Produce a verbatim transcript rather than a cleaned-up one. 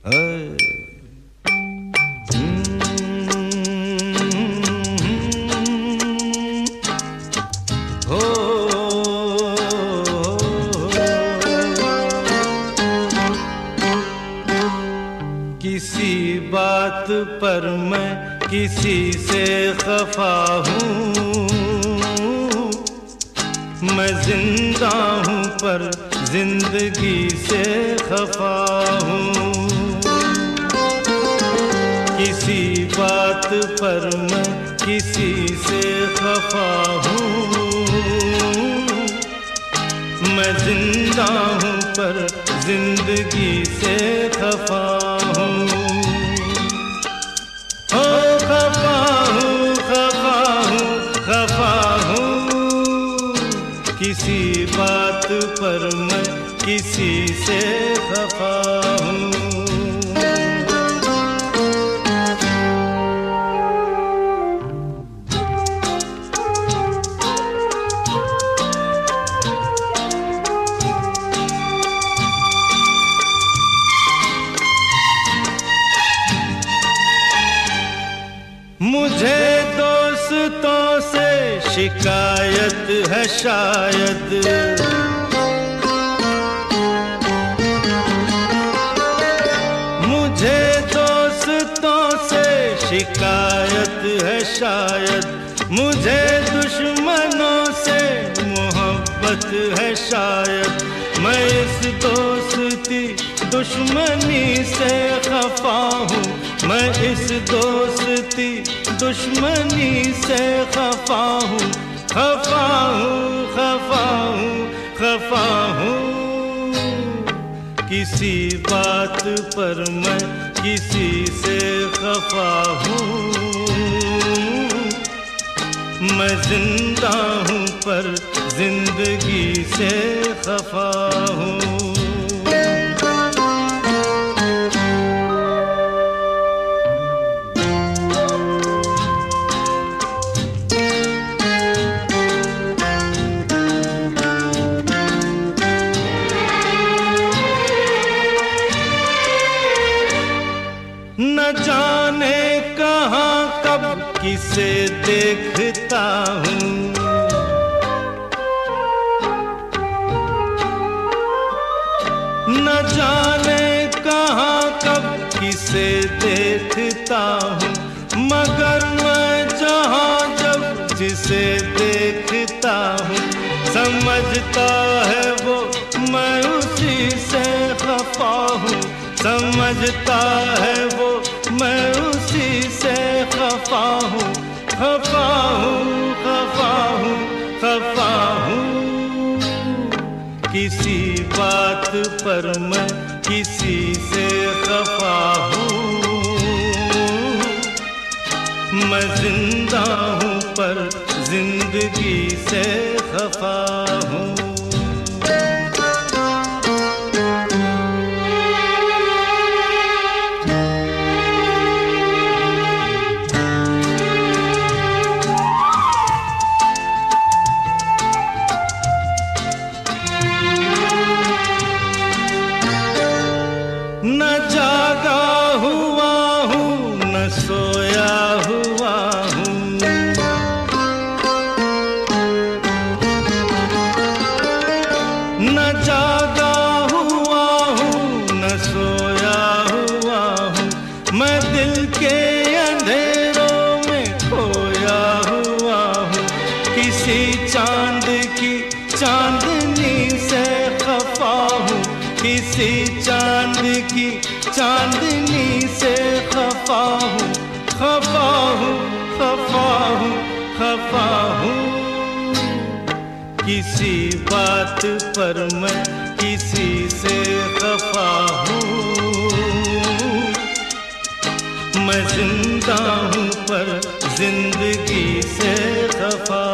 किसी बात पर मैं किसी से खफा हूँ, मैं जिंदा हूँ पर जिंदगी से खफा हूँ। किसी बात पर मैं किसी से खफा हूँ, मैं जिंदा हूँ पर जिंदगी से खफा हूँ। हो खफा हूँ, खफा हूँ, खफा हूँ, किसी बात पर मैं किसी से खफा हूँ। मुझे दोस्तों से शिकायत है शायद, मुझे दोस्तों से शिकायत है शायद, मुझे दुश्मनों से मोहब्बत है शायद। मैं इस दोस्ती दुश्मनी से खफा हूँ, मैं इस दोस्ती दुश्मनी से खफा हूँ। खफा हूँ, खफा हूँ, खफा हूँ, किसी बात पर मैं किसी से खफा हूँ। मैं जिंदा हूँ पर जिंदगी से खफा हूँ। न जाने कहाँ कब किसे देखता हूँ, न जाने कहाँ कब किसे देखता हूँ, मगर मैं जहाँ जब जिसे देखता हूँ, समझता है वो मैं उसी से खफा हूँ। समझता है वो मैं उसी से खफा हूँ। खफा हूँ, खफा हूँ, खफा हूँ, किसी बात पर मैं किसी से खफा हूँ। मैं जिंदा हूँ पर जिंदगी से खफा हूँ। न जागा हुआ हूँ, न सोया हुआ हूँ, न जागा हुआ हूँ, न सोया हुआ हूँ, मैं दिल के अंधेरों में खोया हुआ हूँ। किसी चांद की चांदनी से खफा हूँ, किसी चांद की चांदनी से खफा हूँ। खफा हूँ, खफा हूँ, खफा हूँ, किसी बात पर मैं किसी से खफा हूँ। मैं जिंदा हूँ पर जिंदगी से खफा